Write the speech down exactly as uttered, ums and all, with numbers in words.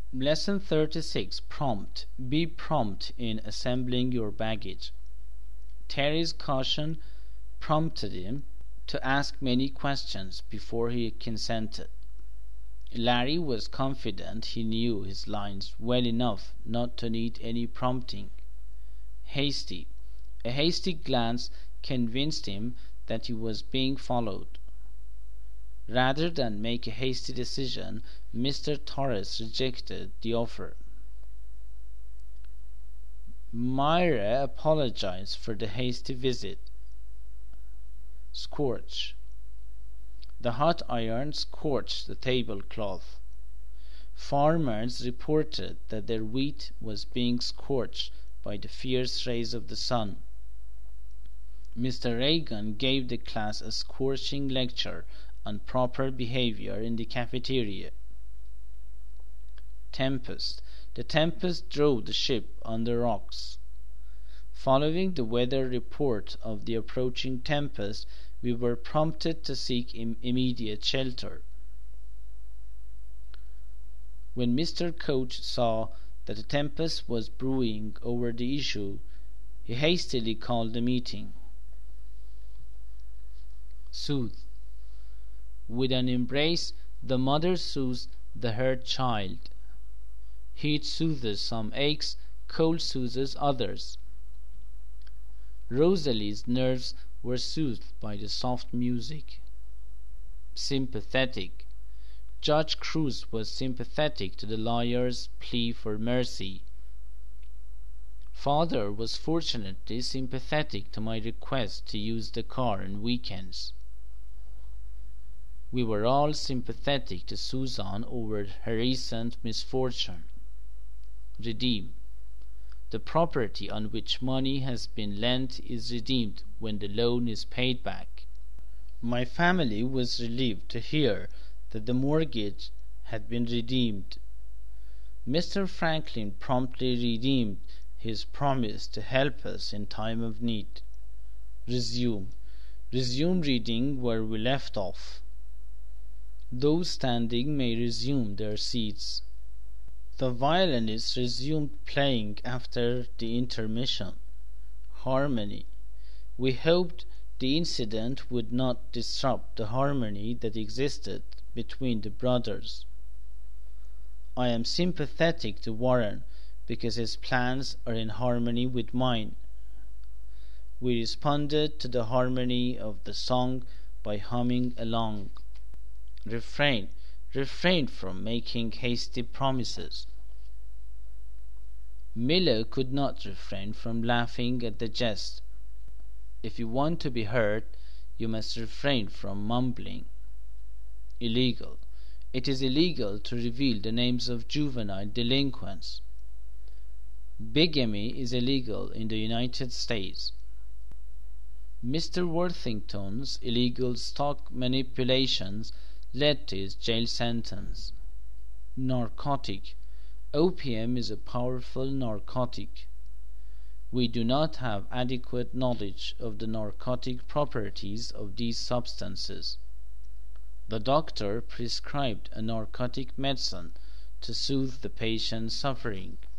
Lesson thirty-six. Prompt. Be prompt in assembling your baggage. Terry's caution prompted him to ask many questions before he consented. Larry was confident he knew his lines well enough not to need any prompting. Hasty. A hasty glance convinced him that he was being followed. Rather than make a hasty decision, Mister Torres rejected the offer. Myra apologized for the hasty visit. Scorch. The hot iron scorched the tablecloth. Farmers reported that their wheat was being scorched by the fierce rays of the sun. Mister Reagan gave the class a scorching lecture on proper behavior in the cafeteria. Tempest. The tempest drove the ship on the rocks. Following the weather report of the approaching tempest, we were prompted to seek im- immediate shelter. When Mister Coach saw that a tempest was brewing over the issue, he hastily called a meeting. Soothe. With an embrace, the mother soothes the hurt child. Heat soothes some aches, cold soothes others. Rosalie's nerves were soothed by the soft music. Sympathetic. Judge Cruz was sympathetic to the lawyer's plea for mercy. Father was fortunately sympathetic to my request to use the car on weekends. We were all sympathetic to Susan over her recent misfortune. Redeem. The property on which money has been lent is redeemed when the loan is paid back. My family was relieved to hear that the mortgage had been redeemed. Mister Franklin promptly redeemed his promise to help us in time of need. Resume. Resume reading where we left off. Those standing may resume their seats. The violinist resumed playing after the intermission. Harmony. We hoped the incident would not disrupt the harmony that existed between the brothers. I am sympathetic to Warren because his plans are in harmony with mine. We responded to the harmony of the song by humming along. Refrain. Refrain from making hasty promises. Miller could not refrain from laughing at the jest. If you want to be heard, you must refrain from mumbling. Illegal. It is illegal to reveal the names of juvenile delinquents. Bigamy is illegal in the United States. Mister Worthington's illegal stock manipulations led to his jail sentence. Narcotic. Opium is a powerful narcotic. We do not have adequate knowledge of the narcotic properties of these substances. The doctor prescribed a narcotic medicine to soothe the patient's suffering.